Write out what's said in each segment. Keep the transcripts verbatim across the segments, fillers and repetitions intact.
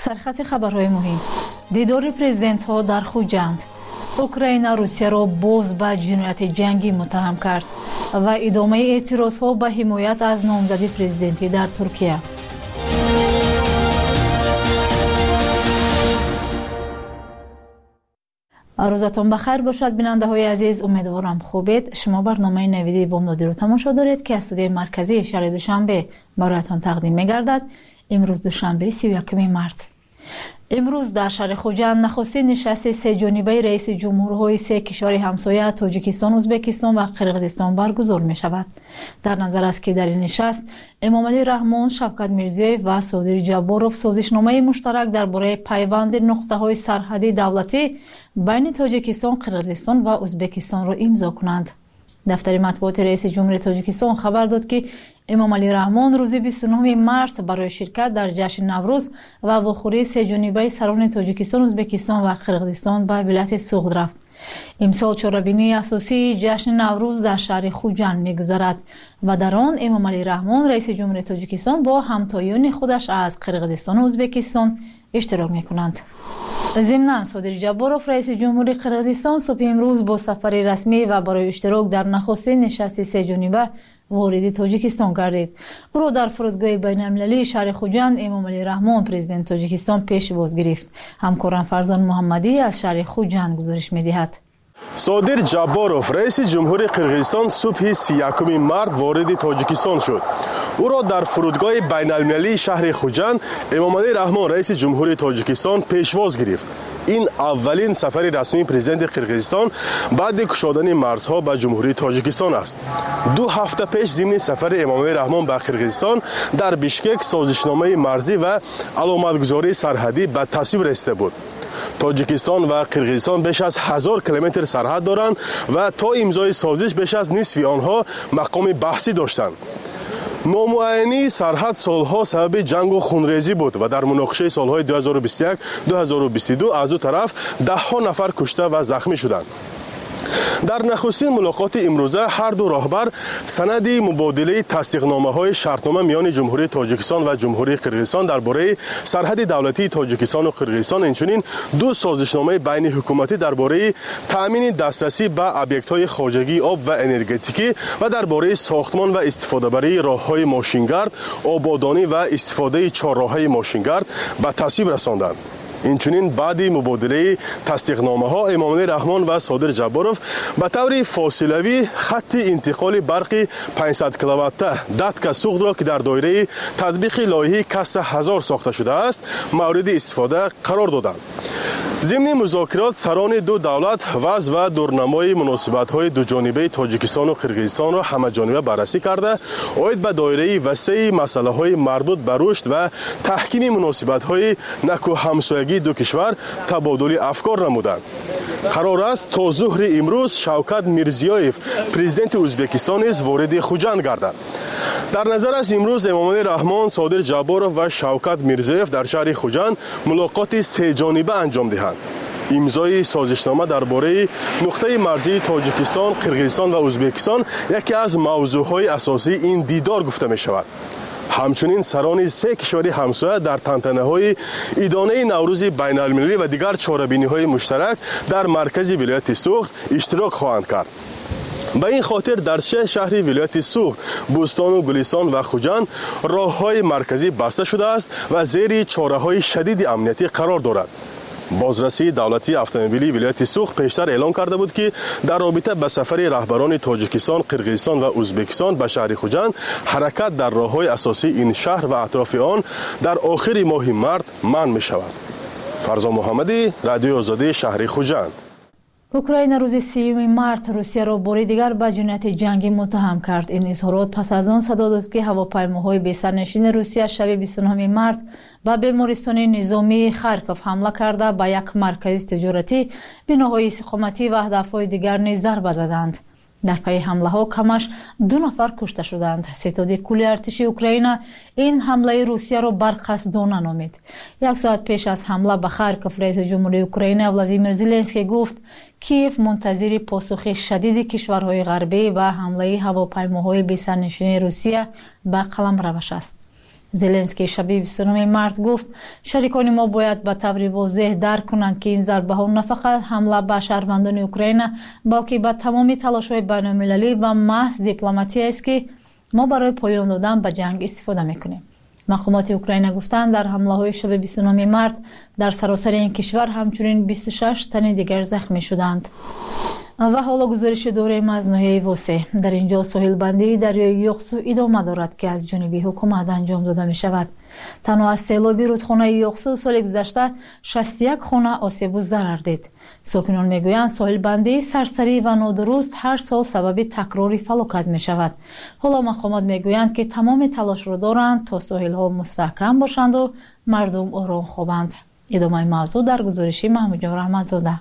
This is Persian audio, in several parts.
سرخط خبرهای مهم: دیدار پرزیدنت ها در خوجند. اوکراین روسیه را باز به جنایت جنگی متهم کرد و ادامه اعتراض ها به حمایت از نامزدی پرزیدنتی در ترکیه. روزتان بخیر باشد بیننده های عزیز، امیدوارم خوبید. شما برنامه نویدی بامدادی رو تماشا دارید که از استودیوی مرکزی شهر دوشنبه برایتان تقدیم می‌گردد. امروز دوشنبه سی و یکم مارس. امروز در شهر خوجند نخستین نشست سه جانبه رئیس جمهورهای سه کشور همسایه تاجیکستان، ازبکستان و قرقیزستان برگزار می شود. در نظر است که در این نشست امامعلی رحمان، شوکت میرزیویف و صادر جباروف سازشنامه مشترک درباره پیوند نقطه های سرحدی دولتی بین تاجیکستان، قرقیزستان و ازبکستان را امضا کنند. دفتر مطبوعات رئیس جمهوری تاجیکستان خبر داد که امامعلی رحمان روز بیست و نهم مارس برای شرکت در جشن نوروز و واخوری سه جانبه سران تاجیکستان، ازبکستان و قرقیزستان به ولایت سوغد رفت. امسال چهاربینی اساسی جشن نوروز در شهر خوجند می‌گذرد و در آن امامعلی رحمان رئیس جمهوری تاجیکستان با همتایان خودش از قرقیزستان و ازبکستان اشتراک می‌کنند. ضمناً صادر جباروف رئیس جمهوری قرقیزستان صبح امروز با سفر رسمی و برای اشتراک در نخستین نشست سه جانبه وارد تاجیکستان گردید. او را در فرودگاه بین‌المللی شهر خوجند امامعلی رحمان پرزیدنت تاجیکستان پیشواز گرفت. همکارم فرزان محمدی از شهر خوجند گزارش می‌دهد. صادر جباروف رئیس جمهوری قرقیزستان صبح سی و یکم مارس وارد تاجیکستان شد. او را در فرودگاه بین‌المللی شهر خوجند امامعلی رحمان رئیس جمهوری تاجیکستان پیشواز گرفت. این اولین سفر رسمی پرزیدنت قرقیزستان بعد گشودن مرزها به جمهوری تاجیکستان است. دو هفته پیش ضمن سفر امامعلی رحمان به قرقیزستان در بیشکک سازشنامه مرزی و علامتگذاری سرحدی به تصویب رسیده بود. تاجیکستان و قرقیزستان بیش از هزار کیلومتر سرحد دارند و تا امضای سازش بیش از نصف آنها مقام بحثی داشتند. نامعینی سرحد سالها سبب جنگ و خونریزی بود و در مناقشه سالهای دو هزار و بیست و یک دو هزار و بیست و دو از دو طرف ده ها نفر کشته و زخمی شدند. در نخستین ملاقات امروزه هر دو راهبر سند مبادله تصدیقنامه‌های شرطنامه میان جمهوری تاجیکستان و جمهوری قرقیزستان درباره سرحد دولتی تاجیکستان و قرقیزستان، همچنین دو سازشنامه بین حکومتی درباره تأمین دسترسی به ابیکت‌های خواجگی آب و انرژتیکی و درباره ساختمان و استفاده بری راه‌های ماشینگرد، آبادانی و استفاده چهارراهه ماشینگرد به تصویب رساندند. اینچنین بعد مبادله تصدیقنامه ها امامعلی رحمان و صادر جباروف به طور فاصلوی خط انتقال برق پانصد کیلووات داتکا سوغد را که در دایره تطبیق لایحه کسر هزار ساخته شده است مورد استفاده قرار دادند. ضمن مذاکرات سران دو دولت وضع و دورنمای مناسبت‌های دو جانبه تاجیکستان و قرقیزستان را همه جانبه بررسی کرده اید به دایره وسیع مسائل مربوط به رشد و تحکیم مناسبت‌های نکو همسایگی دو کشور تبادل افکار نمودند. قرار است تا ظهر امروز شوکت میرزیویف پرزیدنت ازبکستان نیز وارد خوجند گردد. در نظر است امروز امامعلی رحمان، صادر جباروف و شوکت میرزیویف در شهر خوجند ملاقات سه جانبه انجام دهند. امضای سازشنامه درباره نقطه مرزی تاجیکستان، قرقیزستان و ازبکستان یکی از موضوعهای اساسی این دیدار گفته می شود. همچنین سران سه کشور همسایه در تنتنه‌های ایدانه نوروز بین‌المللی و دیگر چهاربینی‌های مشترک در مرکز ولایت سوغد اشتراک خواهند کرد. به این خاطر در سه شهر ولایت سوغد، بوستان و گلستان و خوجند راه‌های مرکزی بسته شده است و زیر چاره‌های شدید امنیتی قرار دارد. بازرسی دولتی اتومبیلی ولایت سوغد پیشتر اعلام کرده بود که در رابطه با سفر رهبران تاجیکستان، قرقیزستان و ازبکستان به شهر خوجند حرکت در راه‌های اساسی این شهر و اطراف آن در آخر ماه مارس منع می شود. فرزان محمدی، رادیو آزادی، شهر خوجند. اوکراین روز سیوم مارس روسیه را بار دیگر به جنایت جنگی متهم کرد. این اظهارات پس از آن صدا داد که هواپیماهای بی‌سرنشین روسیه شب بیست و نهم مارس به بیمارستان نظامی خارکوف حمله کرده به یک مرکز تجارتی، بناهای استقامتی و هدف‌های دیگر نیز ضربه زدند. در پی حمله ها کمش دو نفر کشته شدند. ستاد کل ارتش اوکراین این حمله روسیه را برقصدانه نامید. یک ساعت پیش از حمله به خارکوف رئیس جمهوری اوکراین ولادیمیر زلنسکی گفت کیف منتظر پاسخ شدید کشورهای غربی و حمله هواپیماهای بی‌سرنشین روسیه به قلمرو است. زلنسکی شب بیست و نه مارس گفت شریکان ما باید به طور واضح درک کنند که این ضربه ها نه فقط حمله به شهروندان اوکراین بلکه به تمام تلاش‌های بین‌المللی و محض دیپلماتی است که ما برای پایان دادن به جنگ استفاده میکنیم. مقامات اوکراین گفتند در حمله های شب بیست و نه مارس در سراسر این کشور همچنین بیست و شش تن دیگر زخمی شدند. و حالا گزارش دوریم از ناحیه ووسه. در اینجا ساحل بندی دریای یوقسو ادامه دارد که از جانب حکومت انجام داده می شود. تنها از سیلاب رودخانه یوقسو سال گذشته شصت و یک خانه آسیب و ضرر دید. ساکنان میگویند ساحل بندی سرسری و نادرست هر سال سبب تکرار فلاکت می شود. حالا مقامات میگویند که تمام تلاش را دارند تا ساحل ها مستحکم باشند و مردم آرام خوابند. ادامه موضوع در گزارش محمود جان رحمت‌زاده.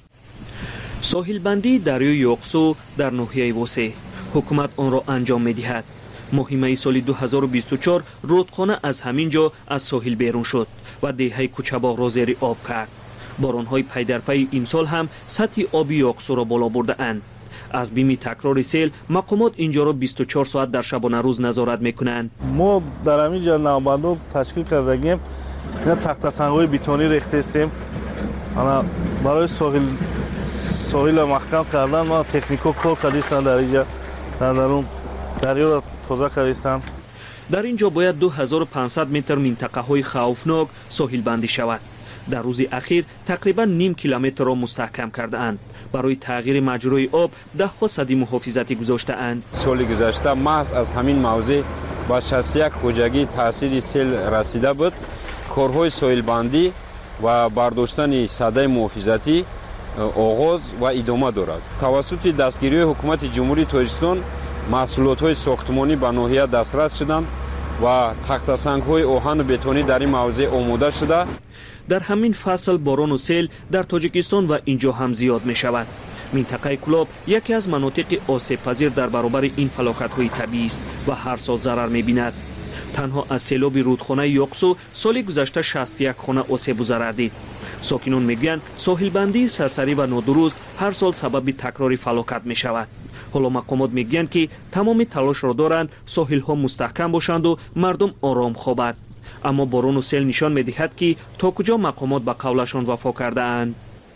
ساحل بندی دریای یوقسو در ناحیه ووسه حکومت آن را انجام می‌دهد. ماه سال دو هزار و بیست و چهار رودخانه از همین جا از ساحل بیرون شد و دههای کوچه‌باغ را زیر آب کرد. باران‌های پی در پی امسال هم سطح آب یوقسو را بالا برده‌اند. از بیم تکرار سیل مقامات اینجا را بیست و چهار ساعت در شبانه روز نظارت می‌کنند. ما در همین جا نوبندو تشکیل کردیم. اینا تخت سنگ‌های بتونی ریخته استیم. انا برای ساحل ساحل محکم کردن ما تکنیکو کار کردیم در اینجا در درون دریا را تازه کردیم. در اینجا باید دو هزار و پانصد متر منطقه های خوفناک ساحل بندی شود. در روز اخیر تقریبا نیم کیلومتر را مستحکم کرده اند. برای تغییر مجرای آب ده ها سدی محافظتی گذاشته اند. سال گذشته محض از همین موضع با شصت و یک خودجگی تاثیر سیل رسیده بود. کارهای ساحل بندی و برداشتن سده محافظتی آغاز و ادامه دارد. توسط دستگیری حکومت جمهوری تاجیکستان محصولات ساختمانی به ناحیه دسترس شدند و تخت سنگ‌های آهن و بتونی در این موضع آماده شده. در همین فصل باران و سیل در تاجیکستان و اینجا هم زیاد می شود. منطقه کلاب یکی از مناطق آسیب پذیر در برابر این فلاکت‌های طبیعی است و هر سال ضرر می بیند. تنها از سیلاب رودخانه یوقسو سال گذشته شصت و یک خانه آسیب و ضرر دید. ساکنان میگویند ساحل بندی سرسری و نادرست هر سال سبب تکرار فلاکت می شود. حالا مقامات میگویند که تمام تلاش را دارند ساحل ها مستحکم باشند و مردم آرام خوابند. اما باران و سیل نشان میدهد که تا کجا مقامات به قولشان وفا کرده اند.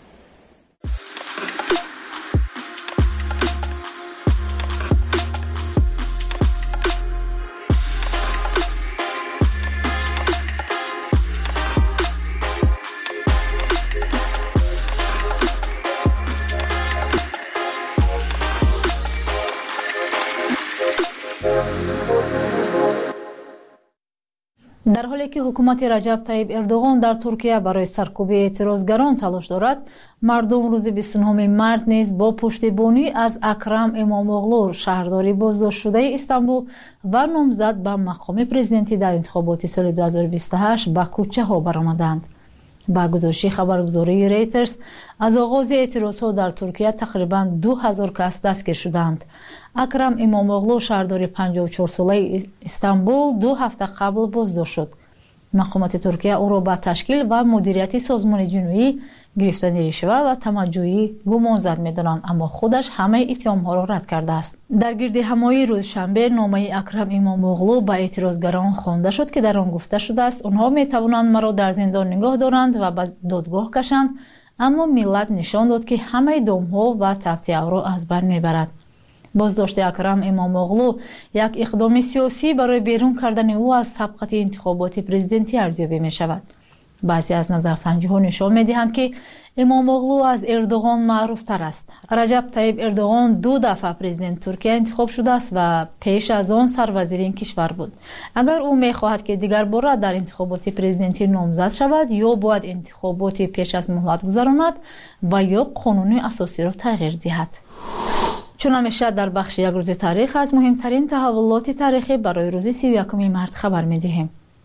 در حالی که حکومت رجب طیب اردوغان در ترکیه برای سرکوب اعتراضگران تلاش دارد، مردم روز بیست و نه مارس نیز با پشتیبانی از اکرم اماموغلو شهرداری بازداشت شده استانبول و نامزد به مقام پرزیدنتی در انتخابات سال دو هزار و بیست و هشت به کوچه ها برآمدند. با گزارش خبرگزاری ریترز از آغاز اعتراضها در ترکیه تقریبا دو هزار کس دستگیر شدند. اکرم اماموغلو شهردار پنجاه و چهار ساله استانبول دو هفته قبل بازداشت شد. مقامات ترکیه او را به تشکیل و مدیریت سازمان جنایی گرفتن رشوه و تمجیدی گمانزد می‌دانند، اما خودش همه اتهام‌ها را رد کرده است. در گردهمایی روز شنبه نامه اکرم اماموغلو به اعتراضگران خوانده شد که در آن گفته شده است آنها می‌توانند مرا در زندان نگاه دارند و به دادگاه کشند، اما ملت نشان داد که همه دام‌ها و تفتی‌ها را از بین می‌برد. بازداشت اکرم اماموغلو یک اقدام سیاسی برای بیرون کردن او از سبقت انتخابات پرزیدنتی ارزیابی می شود. بعضی از نظرسنجی‌ها نشان می‌دهند که اماموغلو از اردوغان معروف تر است. رجب طیب اردوغان دو دفعه پرزیدنت ترکیه انتخاب شده است و پیش از آن سروزیر این کشور بود. اگر او می‌خواهد که دیگر بار در انتخابات پرزیدنتی نامزد شود، یا باید انتخابات پیش از مهلت گذراند و یا قانون اساسی را تغییر دهد. چون همیشه در بخش یک روز تاریخ از مهمترین تحولات تاریخی برای روز سی و یکم مارس خبر می‌دهیم.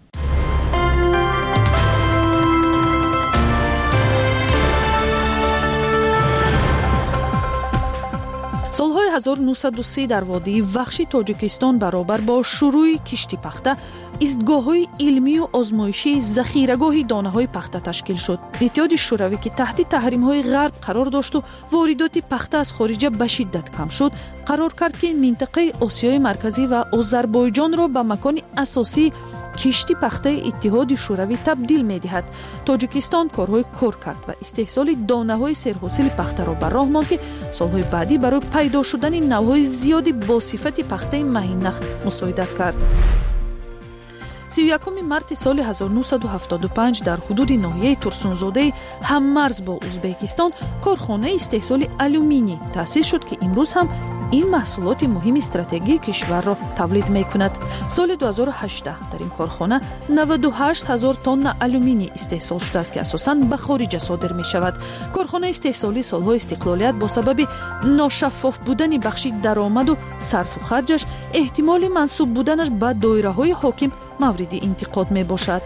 солҳои ҳазору нӯҳсаду си дар водии вахши тоҷикистон баробар бо шурӯи кишти пахта истгоҳҳои илмию озмоишии захирагоҳи донаҳои пахта ташкил шуд. иттиҳоди шӯравӣ ки таҳти таҳримҳои ғарб қарор дошту воридоти пахта аз хориҷа ба шиддат кам шуд, қарор кард ки минтақаи осиёи марказӣ ва озарбойҷонро ба макони асосӣ کشتی پخته اتحاد شوروی تبدیل می‌دهد. تاجیکستان کارهای کار کرد و استحصال دانه‌های سرحاصل پخته را بر راه ماند که سالهای بعدی برای پیدا شدن نوع‌های زیادی با صفت پخته مهین نخ مساعدت کرد. سی و یکم مارت سال هزار و نهصد و هفتاد و پنج در حدود ناحیه ترسونزاده هممرز با ازبکستان کارخانه استحصال آلومینی تأسیس شد که امروز هم این محصولات مهم استراتژی کشور را تولید می‌کند. سال دو هزار و هجده در این کارخانه نود و هشت هزار تن آلومینی استحصال شده است که اساساً به خارج صادر می‌شود. کارخانه استحصالی سال‌ها استقلالیت با سبب ناشفاف بودن بخش درآمد و صرف و خرجش احتمال منسوب بودنش به دایره‌های حاکم مورد انتقاد میباشد.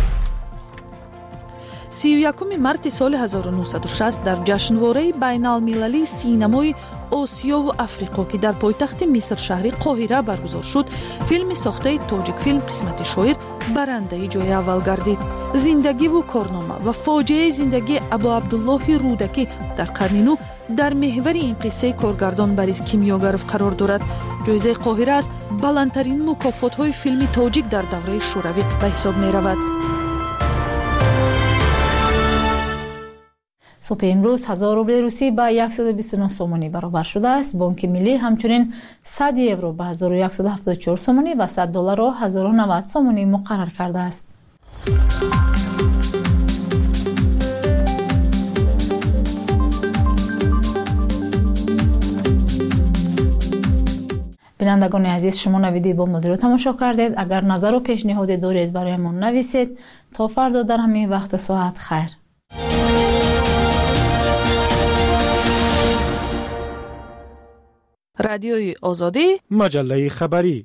سی و یکم مارت سال هزار و نهصد و شصت در جشنواره بین المللی سینمای آسیا و افریقا که در پایتخت مصر شهر قاهره برگزار شد، فیلم ساخته تاجیک فیلم قسمت شاعر برنده جای اول گردید. زندگی و کارنامه و فاجعه زندگی ابو عبدالله رودکی در قرن نو در محور این قصه کارگردان بریز کیمیاگرف قرار دارد. جایزه قاهره است بلندترین مکافات‌های فیلم تاجیک در دوره شوروی به حساب می‌رود. صبح امروز هزار روبل روسی با صد و بیست و نه سومانی برابر شده است. بانک ملی همچنین صد یورو به هزار و صد و هفتاد و چهار سومانی و صد دلار را هزار و نود سومانی مقرر کرده است. بینندگان عزیز، شما نویدی بامدادی رو تماشا کردید. اگر نظر و پیشنهادی دارید برایمان نویسید. تا فردا در همین وقت ساعت خیر. رادیوی آزادی، مجله خبری.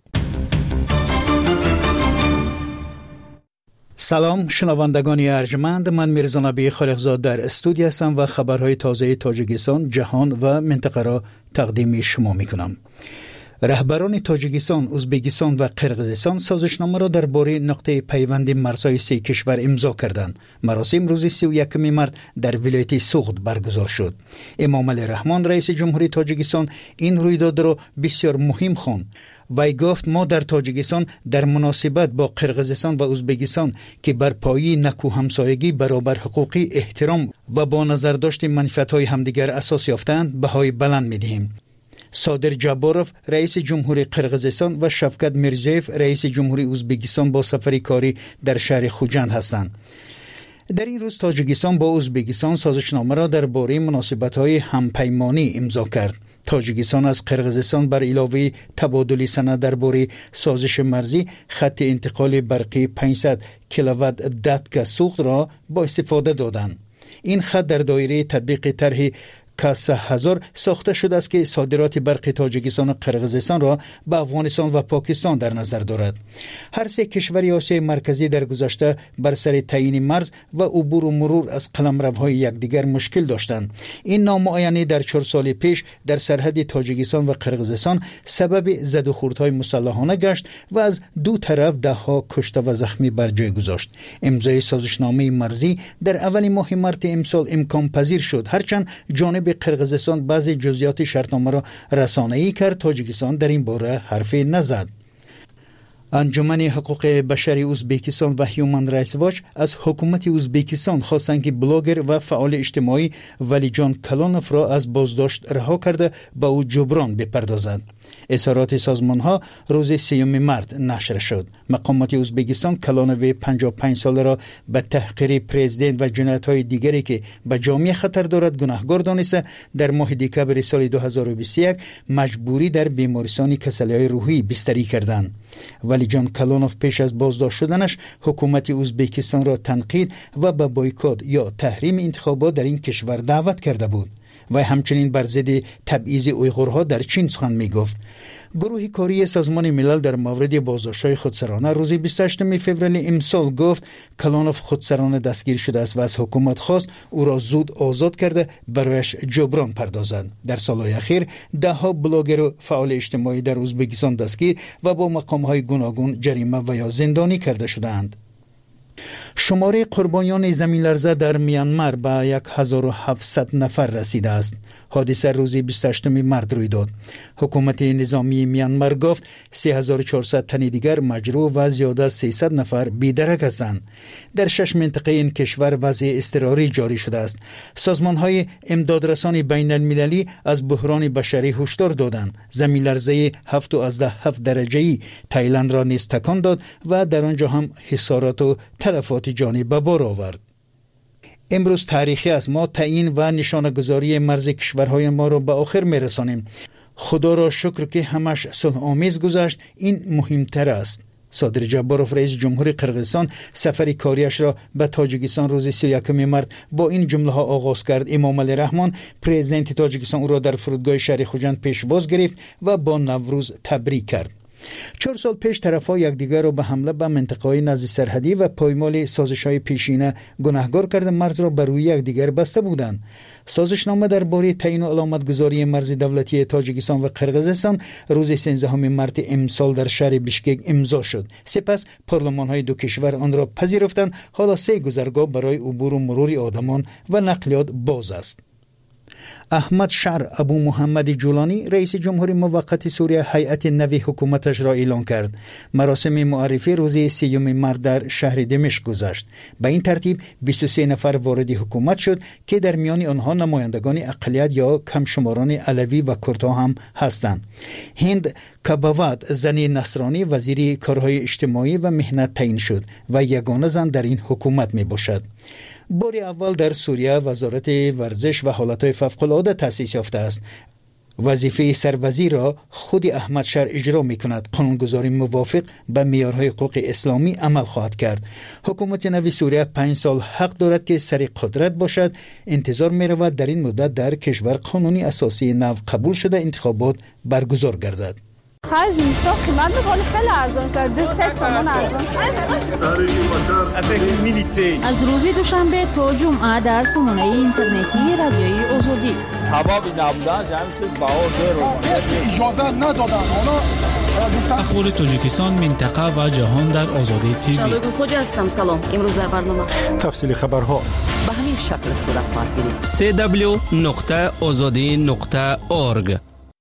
سلام شنوندگان ارجمند، من میرزا نبی خالقزاد در استودیو هستم و خبرهای تازه تاجیکستان، جهان و منطقه را تقدیم شما میکنم. رهبران تاجیکستان، ازبکستان و قرقیزستان سازشنامه را درباره نقطه پیوند مرزهای سه کشور امضا کردند. مراسم روز سی و یکم مارت در ولایت سوغد برگزار شد. امام علی رحمان رئیس جمهوری تاجیکستان این رویداد را بسیار مهم خواند. وی گفت ما در تاجیکستان در مناسبت با قرقیزستان و ازبکستان که بر پایه نکو همسایگی، برابر حقوقی، احترام و با نظر داشت منفعت‌های همدیگر اساس یافتند بهای بلند می‌دهیم. صادر جاباروف رئیس جمهوری قرقیزستان و شفقت میرزیف رئیس جمهوری ازبکستان با سفری کاری در شهر خوجند هستند. در این روز تاجیکستان با ازبکستان سازشنامه را درباره مناسبت‌های همپیمانی امضا کرد. تاجیکستان از قرقیزستان بر علاوه تبادل سند درباره سازش مرزی، خط انتقال برقی پانصد کیلووات داتکا سوخت را با استفاده دادند. این خط در دایره تطبیق طرح کاسه هزار ساخته شده است که صادرات برق تاجیکستان و قرقیزستان را به افغانستان و پاکستان در نظر دارد. هر سه کشور آسیای مرکزی در گذشته بر سر تعیین مرز و عبور و مرور از قلمروهای یکدیگر مشکل داشتند. این نامعینی در چهار سال پیش در سرحد تاجیکستان و قرقیزستان سبب زد و خوردهای مسلحانه گشت و از دو طرف ده ها کشته و زخمی بر جای گذاشت. امضای سازشنامه مرزی در اول ماه مارت امسال امکان پذیر شد، هرچند جانب قرقیزستان بعضی جزئیات شرطنامه را رسانه‌ای کرد. تاجیکستان در این باره حرفی نزد. انجمن حقوق بشری ازبکستان و هیومن رایتس واچ از حکومت ازبکستان خواستند که بلاگر و فعال اجتماعی ولیجان کلانوف را از بازداشت رها کرده به او جبران بپردازد. اظهارات سازمان ها روز سیوم مارت نشر شد. مقامات ازبکستان کلانوف پنجاه و پنج ساله را به تحقیر پرزیدنت و جنایت های دیگری که به جامعه خطر دارد گناهکار دانسته در ماه دکبر سال دو هزار و بیست و یک مجبوری در بیمارستان کسلی های روحی بستری کردند. ولی جان کلانوف پیش از بازداشت شدنش حکومت ازبکستان را تنقید و به بایکوت یا تحریم انتخابات در این کشور دعوت کرده بود و همچنین بر ضد تبعیض اویغورها در چین سخن می گفت. گروه کاری سازمان ملل در مورد بازداشت‌های خودسرانه روز بیست و هشتم فوریه امسال گفت کلانوف خودسرانه دستگیر شده است و از حکومت خواست او را زود آزاد کرده برایش جبران پردازد. در سالهای اخیر ده ها بلاگر و فعال اجتماعی در ازبکستان دستگیر و با مقام‌های گوناگون جریمه و یا زندانی کرده شدند. شماره قربانیان زمین لرزه در میانمار به هزار و هفتصد نفر رسیده است. حادثه روز بیست و هشتم مارس روی داد. حکومت نظامی میانمار گفت سه هزار و چهارصد تن دیگر مجروح و زیاده از سیصد نفر بی‌درک هستند. در شش منطقه این کشور وضع اضطراری جاری شده است. سازمان‌های امدادرسان بین المللی از بحران بشری هشدار دادند. زمین لرزه هفت و هفت درجه‌ای تایلند را نیز تکان داد و در آنجا هم حصارات و تلفات جانی به بار آورد. امروز تاریخی است. ما تعیین و نشانه‌گذاری مرز کشورهای ما را به آخر می‌رسانیم. خدا را شکر که همش صلح آمیز گذشت. این مهمتر است. صادر جباروف رئیس جمهور قرقیزستان سفر کاریش را به تاجیکستان روز سی و یکم مارس با این جمله ها آغاز کرد. امام علی رحمان پرزیدنت تاجیکستان او را در فرودگاه شهر خوجند پیشواز گرفت و با نوروز تبریک کرد. چهار سال پیش طرف‌ها یکدیگر را به حمله به منطقه‌های نزد سرحدی و پایمال سازش‌های پیشینه گناهکار کرده مرز را بر روی یکدیگر بسته بودند. سازشنامه درباره تعیین و علامتگذاری مرز دولتی تاجیکستان و قرقیزستان روز سیزدهم مارس امسال در شهر بیشکک امضا شد. سپس پارلمان‌های دو کشور آن را پذیرفتند. حالا سه گذرگاه برای عبور و مرور آدمان و نقلیات باز است. احمد شعر ابو محمد جولانی رئیس جمهور موقت سوریه هیئت نوی حکومتش را اعلان کرد. مراسم معرفی روز سیوم مارس در شهر دمشق گذشت. به این ترتیب بیست و سه نفر وارد حکومت شد که در میان آنها نمایندگان اقلیت یا کمشماران علوی و کردها هم هستند. هند کباوت زن نصرانی وزیر کارهای اجتماعی و مهنت تعیین شد و یگانه زن در این حکومت می باشد. بار اول در سوریه وزارت ورزش و حالتهای فوق‌العاده تأسیس یافته است. وظیفه سروزیر را خود احمد شعر اجرا می کند. قانونگذاری موافق به معیارهای حقوق اسلامی عمل خواهد کرد. حکومت نوی سوریه پنج سال حق دارد که سر قدرت باشد. انتظار می رود در این مدت در کشور قانونی اساسی نو قبول شده انتخابات برگزار گردد. خرج اینستا قیمت میکنه خیلی ارزان شد. دو سه تومان ارزان شد. از روز دوشنبه تا جمعه در سامانه اینترنتی رادیوی آزادی. حبابی نبودن جمعی چیز باور دارو. اجازه ندادن. اخبار تاجیکستان منطقه و جهان در آزادی تیوی. شالوی خوجه هستم. سلام. امروز در برنامه تفصیل خبرها به همین شکل صورت خواهد گیرید. سی دبلیو نقطه آزادی نقطه اورگ.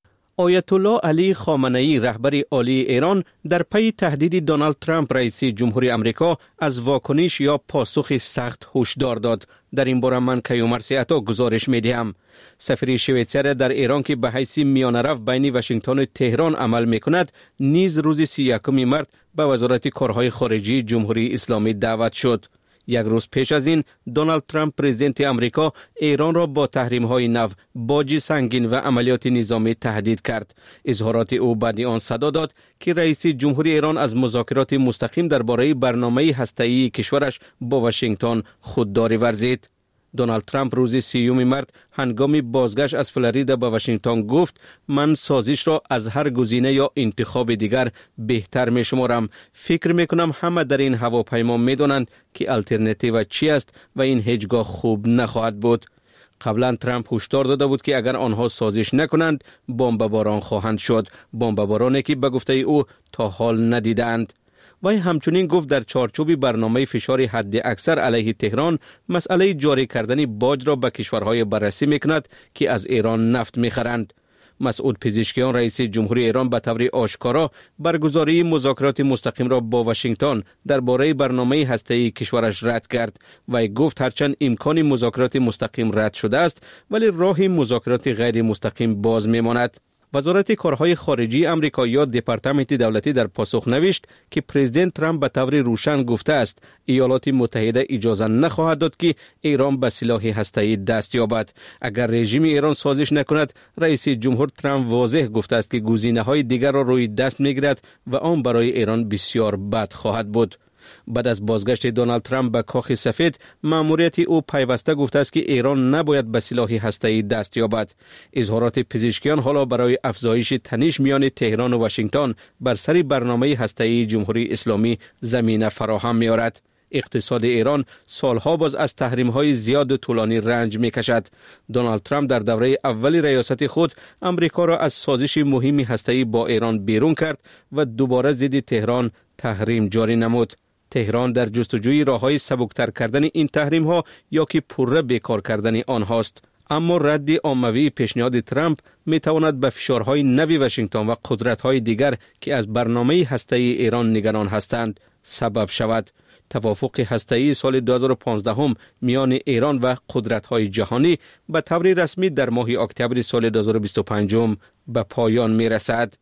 آیت الله علی خامنه‌ای رهبر عالی ایران در پی تهدید دونالد ترامپ رئیس جمهوری آمریکا از واکنش یا پاسخ سخت هشدار داد. در این باره من کیومرث عطا گزارش می‌دهم. سفیر شویتزر در ایران که به حیث میانه‌رو بین واشنگتن و تهران عمل می‌کند نیز روز سی و یکم مارس به وزارت کارهای خارجی جمهوری اسلامی دعوت شد. یک روز پیش از این دونالد ترامپ پرزیدنت آمریکا ایران را با تحریم‌های نو، باج سنگین و عملیات نظامی تهدید کرد. اظهارات او بعد آن صدا داد که رئیس جمهوری ایران از مذاکرات مستقیم درباره برنامه هسته‌ای کشورش با واشنگتن خودداری ورزید. دونالد ترامپ روز سیوم مارس هنگام بازگشت از فلوریدا به واشنگتن گفت من سازش را از هر گزینه یا انتخاب دیگر بهتر می شمارم. فکر می کنم همه در این هواپیما می دانند که الटरनेटिव چی است و این هیچگاه خوب نخواهد بود. قبلا ترامپ هشدار داده بود که اگر آنها سازش نکنند بمباران خواهند شد. بمبارانی که به گفته او تا حال ندیدند. وی همچنین گفت در چارچوب برنامه فشار حد اکثر علیه تهران مسئله جاری کردن باج را به کشورهای بررسی میکند که از ایران نفت میخرند. مسعود پزشکیان رئیس جمهوری ایران به طور آشکارا برگزاری مذاکرات مستقیم را با واشنگتن درباره برنامه هسته‌ای کشورش رد کرد و گفت هرچند امکان مذاکرات مستقیم رد شده است ولی راه مذاکرات غیر مستقیم باز میماند. وزارت کارهای خارجی آمریکا یا دپارتمنت دولتی در پاسخ نوشت که پرزیدنت ترامپ به طور روشن گفته است ایالات متحده اجازه نخواهد داد که ایران به سلاح هسته‌ای دست یابد. اگر رژیم ایران سازش نکند رئیس جمهور ترامپ واضح گفته است که گزینه‌های دیگر را روی دست می‌گیرد و آن برای ایران بسیار بد خواهد بود. بعد از بازگشت دونالد ترامپ به کاخ سفید مأموریت او پیوسته گفته است که ایران نباید به سلاح هسته‌ای دست یابد. اظهارات پزشکیان حالا برای افزایش تنش میان تهران و واشنگتن بر سر برنامه هسته‌ای جمهوری اسلامی زمینه فراهم می‌آورد. اقتصاد ایران سالها باز از تحریم‌های زیاد و طولانی رنج می‌کشد. دونالد ترامپ در دوره اول ریاست خود امریکا را از سازش مهمی هسته‌ای با ایران بیرون کرد و دوباره ضد تهران تحریم جاری نمود. تهران در جستجوی راه‌های سبکتر کردن این تحریم‌ها یا که پوره بیکار کردن آنهاست. اما رد عمومی پیشنهاد ترامپ می‌تواند به فشارهای نوی واشنگتن و قدرت‌های دیگر که از برنامه هسته‌ای ایران نگران هستند سبب شود. توافق هسته‌ای سال دو هزار و پانزده هم میان ایران و قدرت‌های جهانی به طور رسمی در ماه اکتبر سال دو هزار و بیست و پنج به پایان می‌رسد.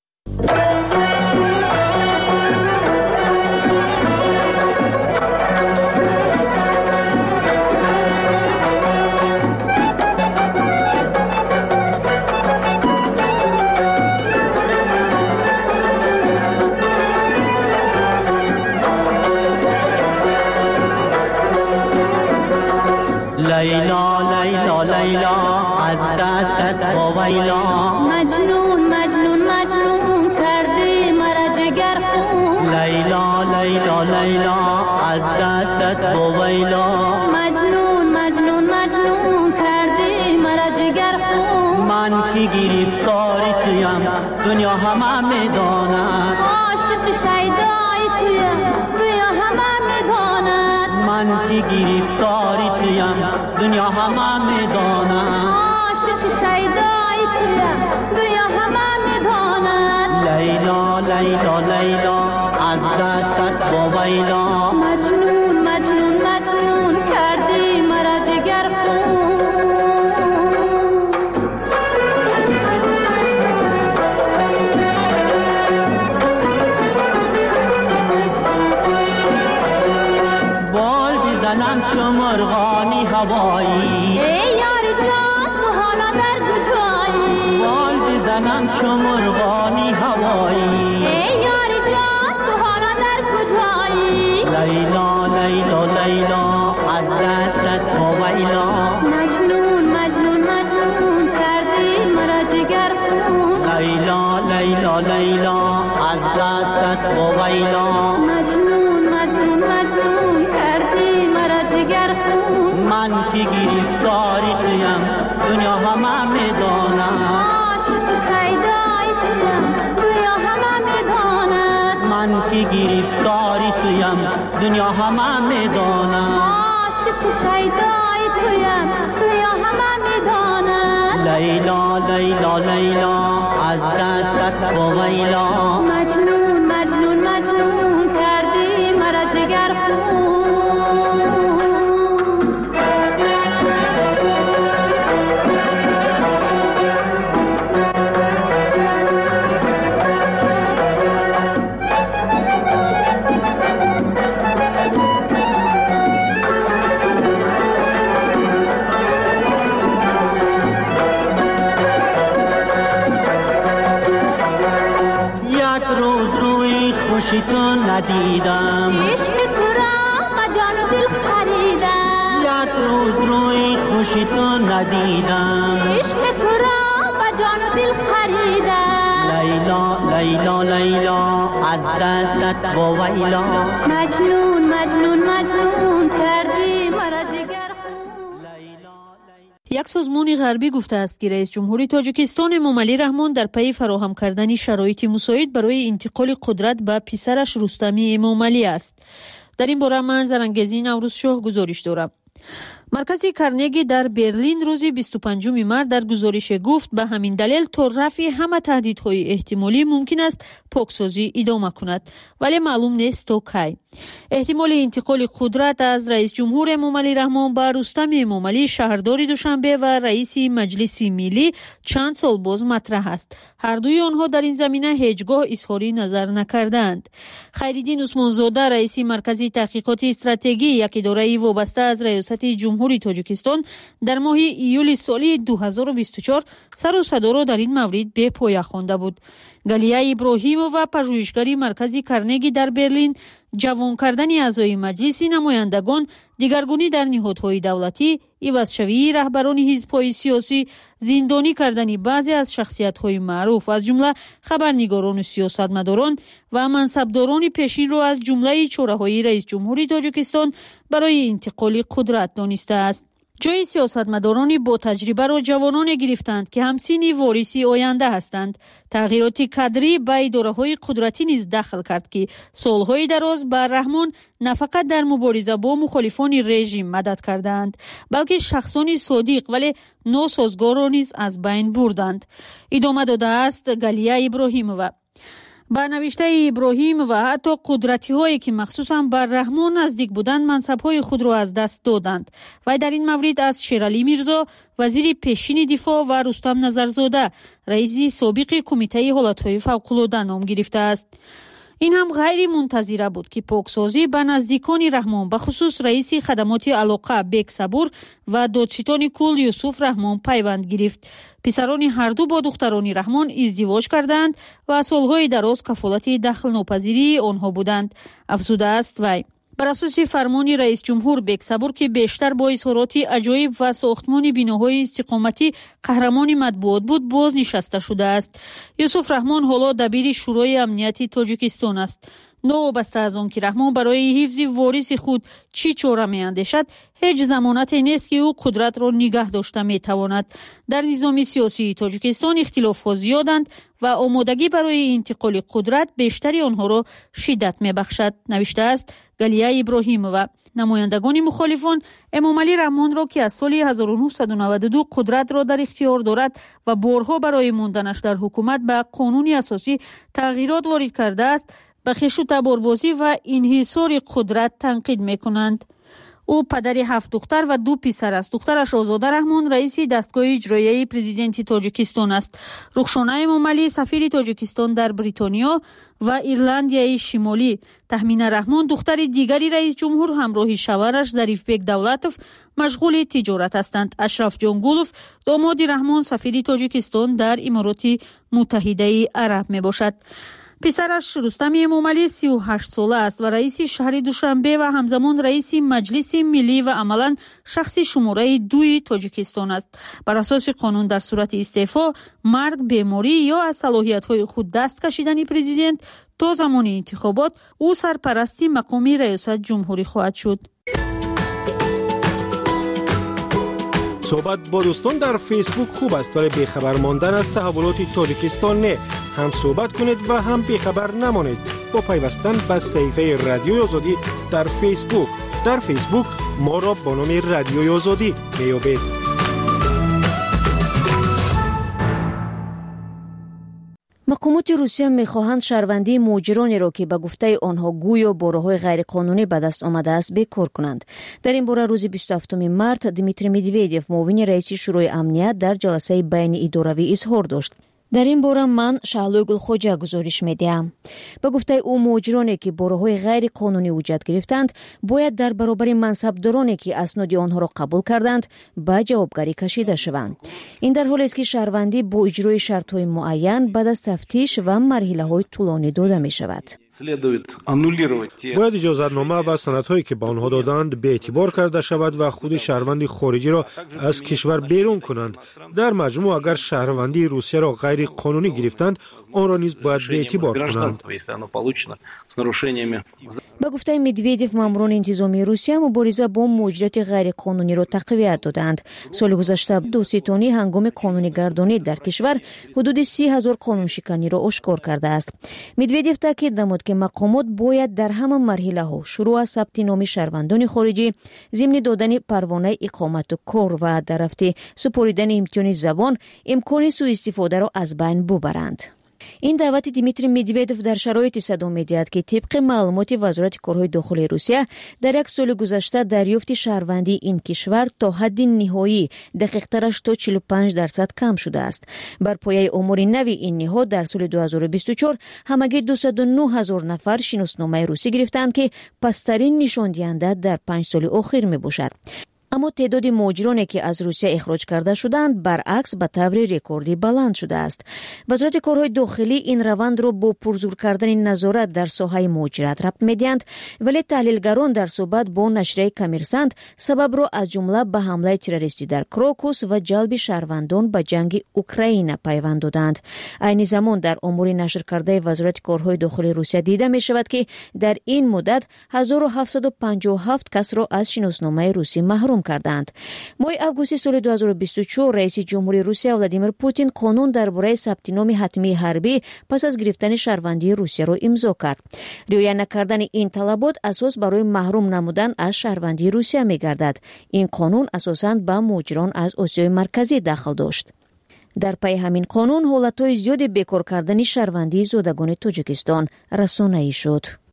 لیلا لیلا لیلا از دستت وایلا مجنون مجنون مجنون کردی مرا جگر خون لیلا لیلا لیلا از دستت وایلا مجنون مجنون مجنون کردی مرا جگر خون من کی گرفتاری تویم دنیا همه میداند عاشق شیدای تویم دنیا همه میداند من کی گرفتاری تویم دنیا همه میداند عاشق شیدای تویم دنیا همه میداند لیلا لیلا لیلا از دستت وایلا مجنون مجنون مجنون کردی مرا جگر خون بال بزنم چو مرغانی هوایی ای یار جان تو حالا در کجایی بال بزنم چو مرغانی هوایی ای یار جان تو حالا در کجایی لیلا لیلا لیلا از دستت وایلا مجنون مجنون مجنون کردی مرا جگر خون لیلا لیلا لیلا از دستت وایلا مجنون مجنون مجنون کردی مرا جگر خون من کی گرفتاری تویم دنیا همه میداند عاشق شیدای تویم دنیا همه میداند من کی گرفتاری تویم دنیا همه میداند عاشق شیدای تویم دنیا همه میداند لیلا لیلا لیلا از دستت وایلا مجنون مجنون مجنون کردی مرا جگر خون خوشی تو ندیدم عشق تو را با جان و دل خریدم یک روز روی خوشی تو ندیدم عشق تو را با جان و دل خریدم لیلا لیلا لیلا از دستت وایلا مجنون مجنون مجنون کردی مرا جگر یک سازمان غربی گفته است که رئیس جمهوری تاجیکستان امامعلی رحمان در پی فراهم کردن شرایط مساعد برای انتقال قدرت به پسرش رستمی امامعلی است. در این باره من زرنگزی نوروزشاه گزارش دارم. مرکز کارنگی در برلین روز بیست و پنجم مارس در گزارش گفت به همین دلیل تا رفع همه تهدیدهای احتمالی ممکن است پاکسازی ادامه کند، ولی معلوم نیست تا کی. احتمال انتقال قدرت از رئیس جمهور امامعلی رحمان به رستم امامعلی شهردار دوشنبه و رئیس مجلس ملی چند سال باز مطرح است. هر دوی آنها در این زمینه هیچگاه اظهاری نظر نکردند. خیرالدین عثمانزاده رئیس مرکز تحقیقات استراتژی، یک اداره وابسته از ریاست جمهوری تاجیکستان، در ماه ایول سال دو هزار و بیست و چهار سر و صدا را در این مورد به پایان خوانده بود. گلیه ابراهیموف و پژوهشگری مرکز کارنگی در برلین جوان کردن اعضای مجلس نمایندگان، دیگرگونی در نهادهای دولتی، عوضشوی رهبران حزب‌های سیاسی، زندانی کردن بعضی از شخصیت‌های معروف از جمله خبرنگاران و سیاستمداران و منصبداران پیشین را از جمله چاره‌های رئیس جمهوری تاجیکستان برای انتقال قدرت دانسته است. جای سیاستمداران با تجربه را جوانان گرفتند که همسین وارثی آینده هستند. تغییرات کادری به اداره‌های قدرتی نیز دخل کرد که سالهای دراز به رحمان نه فقط در مبارزه با مخالفان رژیم مدد کردند، بلکه شخصان صادق ولی ناسازگار را نیز از بین بردند. ادامه داده است گلیه ابراهیمова. با نوشته ابراهیم و حتی قدرتی هایی که مخصوصا بر رحمان نزدیک بودند منصب های خود را از دست دادند. و در این مورد از شیرعلی میرزا وزیر پیشین دفاع و رستم نظرزاده رئیس سابق کمیته حالتهای فوق‌العاده نام گرفته است. این هم غیر منتظره بود که پاکسازی به نزدیکان رحمان به خصوص رئیس خدمات علاقه بیگ صبور و دادستان کل یوسف رحمان پیوند گرفت. پسران هر دو با دختران رحمان ازدواج کردند و سالهای دراز کفالت دخل ناپذیری آنها بودند. افزوده است وی. بر اساس فرمان رئیس جمهور بیگ صبور که بیشتر با اظهارات عجایب و ساختمان بیناهای استقامتی قهرمان مطبوعات بود بازنشسته شده است. یوسف رحمان حالا دبیر شورای امنیتی تاجیکستان است. نوابسته از آن که رحمان برای حفظ وارث خود چی چاره می اندیشد، هیچ ضمانتی نیست که او قدرت را نگه داشته می تواند. در نظام سیاسی تاجیکستان اختلاف ها زیادند و آمادگی برای انتقال قدرت بیشتری آنها را شدت می بخشد. نوشته است گلیه ابراهیمова. نمایندگان مخالفان امامعلی رحمان را که از سال هزار و نهصد و نود و دو قدرت را در اختیار دارد و بارها برای ماندنش در حکومت به قانون اساسی تغییرات وارد کرده است، به خیش و تباربازی و انحصار قدرت تنقید میکنند. او پدر هفت دختر و دو پسر است. دخترش آزاده رحمان رئیس دستگاه اجرایی پرزیدنت تاجیکستان است. رخشانه امامعلی سفیر تاجیکستان در بریتانیا و ایرلندیای شمالی. تهمینه رحمان دختر دیگری رئیس جمهور همراه شوهرش ظریف بیگ دولتوف مشغول تجارت هستند. اشرف جانگولوف داماد رحمان سفیر تاجیکستان در امارات متحده عرب می باشد. پسرش رستم امامعلی سی و هشت ساله است و رئیس شهر دوشنبه و همزمان رئیس مجلس ملی و عملاً شخص شماره دوی تاجیکستان است. بر اساس قانون در صورت استعفا، مرگ، بیماری یا از صلاحیت‌های خود دست کشیدن پرزیدنت تا زمان انتخابات او سرپرستی مقام ریاست جمهوری خواهد شد. صحبت با دوستان در فیسبوک خوب است ولی بیخبر ماندن از تحولات تاجیکستان نه. هم صحبت کنید و هم بیخبر نمانید با پیوستن به صفحه رادیوی آزادی در فیسبوک. در فیسبوک ما را با نام رادیوی آزادی میابید. مقامات روسیه می‌خواهند شهروندی مهاجرانی را که به گفته آنها گویا با راه‌های غیرقانونی به دست آمده است بکار کنند. در این باره روز بیست و هفتم مارس دیمیتری مدویدیف معاون رئیس شورای امنیت در جلسه بین اداروی اظهار داشت. در این باره من شعلوی گلخوجه گزارش میدهم. به گفته او مهاجرانی که با راه‌های غیر قانونی وجود گرفتند باید در برابر منصبدارانی که اسناد آنها را قبول کردند به جوابگری کشیده شوند. این در حالی است که شهروندی با اجرای شرط‌های معین بعد از تفتیش و مرحله‌های طولانی داده می‌شود. باید اجازتنامه و سندهایی که به آنها دادند به اعتبار کرده شود و خود شهروند خارجی را از کشور بیرون کنند. در مجموع اگر شهروندی روسیه را غیر قانونی گرفتند آن را نیز باید به اعتبار کنند. به گفته مدویدیف ماموران انتظامی روسیه مبارزه با مهاجرت غیر قانونی را تقویت دادند. سال گذشته دادستانی هنگام قانونی گردانی در کشور حدود سی هزار قانون شکنی را آشکار کرده است. مدویدیف تاکید نمود که مقامات باید در همه مرحله ها شروع از ثبت نام شهروندان خارجی، ضمن دادن پروانه اقامت و کار و در رفته سپاریدن امتحان زبان امکان سوء استفاده را از بین ببرند. این دعوت دیمیتری مدویدوف در شرایط صدام می‌دهد که طبق معلومات وزارت کارهای داخلی روسیه در یک سال گذشته دریافت شهروندی این کشور تا حد نهایی دقیق‌ترش تا چهل و پنج درصد کم شده است. بر پایه امور نوی این نهاد در سال دو هزار و بیست و چهار همگی دویست و نه هزار نفر شناسنامه روسی گرفتند که پسترین نشان دهنده در پنج سال اخیر میباشد. اما تعداد مهاجرانی که از روسیه اخراج کرده شدند برعکس به طور رکوردی بلند شده است. وزارت کارهای داخلی این روند را با پرزور کردن نظارت در ساحه مهاجرت ربط می‌دهند، ولی تحلیلگران در صحبت با نشریه کمیرسانت سبب را از جمله به حمله تروریستی در کراکوس و جلب شهروندان به جنگ اوکراین پیوند دادند. عین زمان در امور نشر کرده وزارت کارهای داخلی روسیه دیده می شود که در این مدت هزار و هفتصد و پنجاه و هفت کس را از شناسنامه روسی محروم اعلام کردند. ماه августи соли دو هزار و بیست و چهار رئیس جمهوری روسیه ولادیمیر پوتین قانون درباره ثبت نام حتمی حربی پس از گرفتن شهروندی روسیه را امضا کرد. رعایت نکردن این طلبات اساس برای محروم نمودن از شهروندی روسیه می‌گردد. این قانون اساساً به مهاجران از آسیای مرکزی داخل داشت. در پی همین قانون حالتهای زیادی بیکار کردن شهروندی زادگان تاجیکستان رسانه‌ای شد.